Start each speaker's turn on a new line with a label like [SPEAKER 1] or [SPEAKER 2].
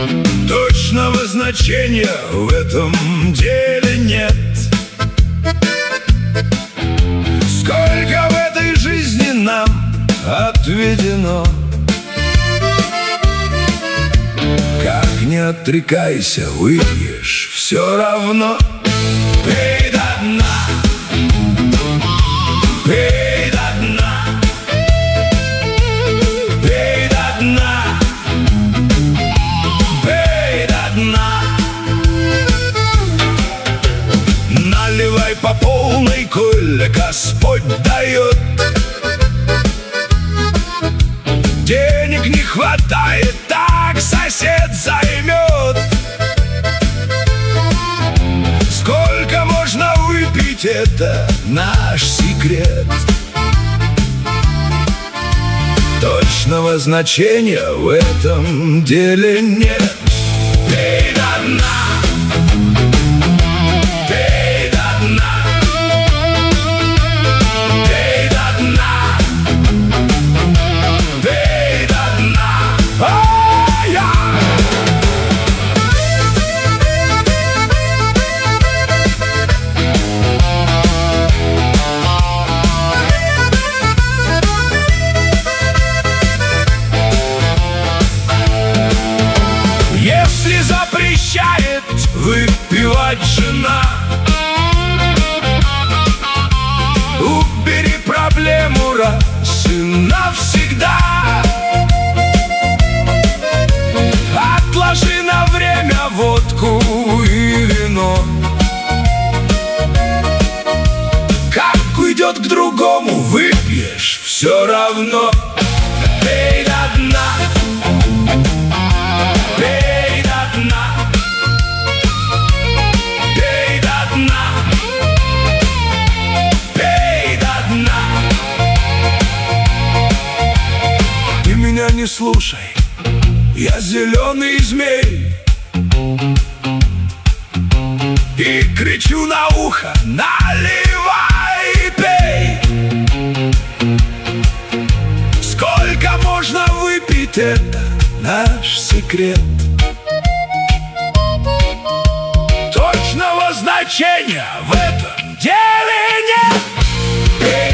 [SPEAKER 1] Точного значения в этом деле нет. Сколько в этой жизни нам отведено, как не отрекайся, выпьешь все равно. Пей до дна, пей до дна, пей до дна, пей до дна. Наливай по полной, коль Господь дает. Денег не хватает, так сосед займет. Сколько можно выпить, это наш секрет. Точного значения в этом деле нет. Пей до дна, пей до дна, пей до дна, пей до дна. Ай-я! Если запрещает выпивать жена, убери проблему раз и навсегда. Отложи на время водку и вино. Как уйдет к другому, выпьешь все равно. Пей до дна, пей до дна, пей до дна, пей до дна. Ты меня не слушай, я зеленый змей, и кричу на ухо: наливай и пей. Сколько можно выпить, это наш секрет. Точного значения в этом деле нет. Пей